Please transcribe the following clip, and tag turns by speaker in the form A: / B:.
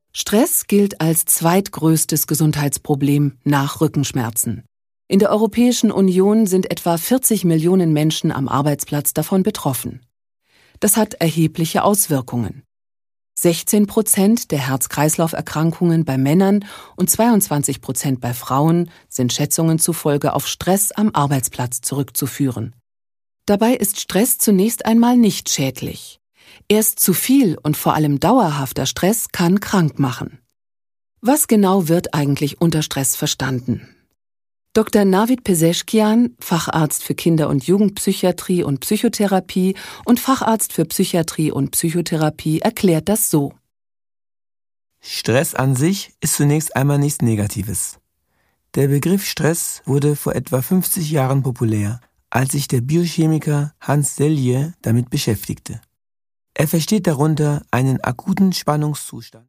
A: Stress gilt als zweitgrößtes Gesundheitsproblem nach Rückenschmerzen. In der Europäischen Union sind etwa 40 Millionen Menschen am Arbeitsplatz davon betroffen. Das hat erhebliche Auswirkungen. 16% der Herz-Kreislauf-Erkrankungen bei Männern und 22% bei Frauen sind Schätzungen zufolge auf Stress am Arbeitsplatz zurückzuführen. Dabei ist Stress zunächst einmal nicht schädlich. Erst zu viel und vor allem dauerhafter Stress kann krank machen. Was genau wird eigentlich unter Stress verstanden? Dr. Navid Peseschkian, Facharzt für Kinder- und Jugendpsychiatrie und Psychotherapie und Facharzt für Psychiatrie und Psychotherapie, erklärt das so.
B: Stress an sich ist zunächst einmal nichts Negatives. Der Begriff Stress wurde vor etwa 50 Jahren populär, als sich der Biochemiker Hans Selye damit beschäftigte. Er versteht darunter einen akuten Spannungszustand.